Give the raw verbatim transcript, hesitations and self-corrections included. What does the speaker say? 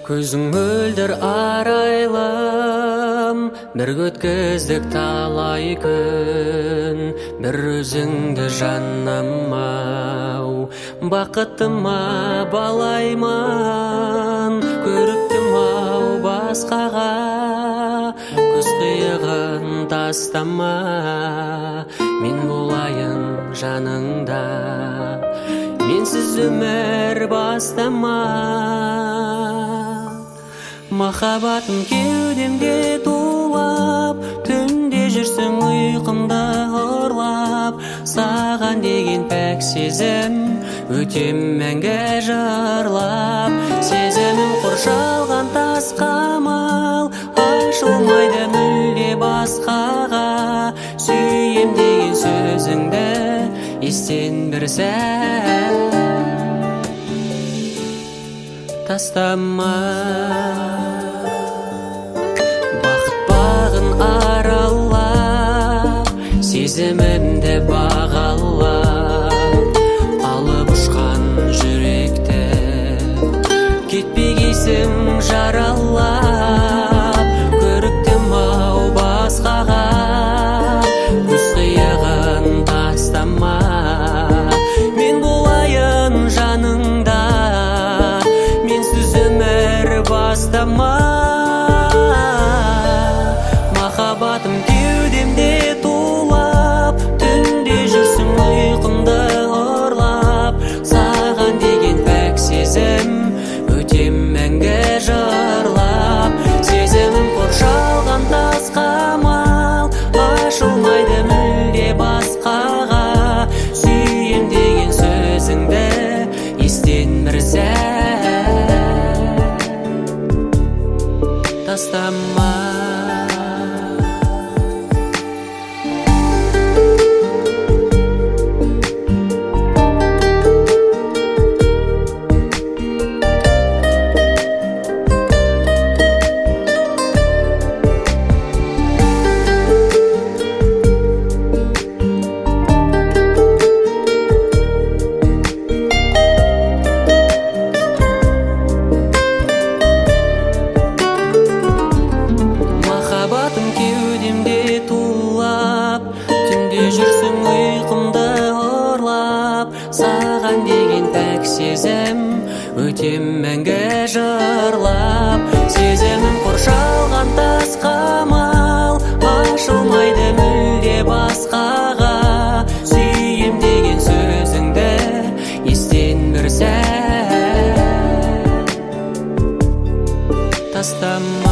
Көзің мөлдір арайлым, бір өткіздік талай күн. Бір өзіңді жаным-ау, бақытыма балайман. Көріктім-ау басқаға, көз қиығын тастама. Мен болайын жаныңда, менсіз өмір бастама. Махаббатым кеудемде тулап, түнде жүрсің ұйқымды ұрлап. Саған деген пәк сезім, өтем мәңгі жырлап. Сезімім қоршалған тас қамал, ашылмайды мүлде басқаға. Сүйем деген сөзіңді естен бір сәт тастама. Бақыт бағын аралап, сезімімді бағалап. Алып ұшқан жүректі кетпегейсің жаралап. Көріктім-ау басқаға, көз қиығын тастама. Мен болайын жаныңда, менсіз өмір бастама. Махаббатым кеудемде тулап, түнде жүрсің ұйқымды ұрлап. Саған деген пәк сезім, өтем мәңгі жырлап. Сезімім қоршалған тас қамал, ашылмайды мүлде басқаға. Сүйем деген сөзіңді естен бір сәт тастама. Жүрсің ұйқымды ұрлап, саған деген пәк сезім, өтем мәңгі жырлап. Сезімім қоршалған тас қамал, ашылмайды мүлде басқаға. Сүйем деген сөзіңді естен бір сәт тастама.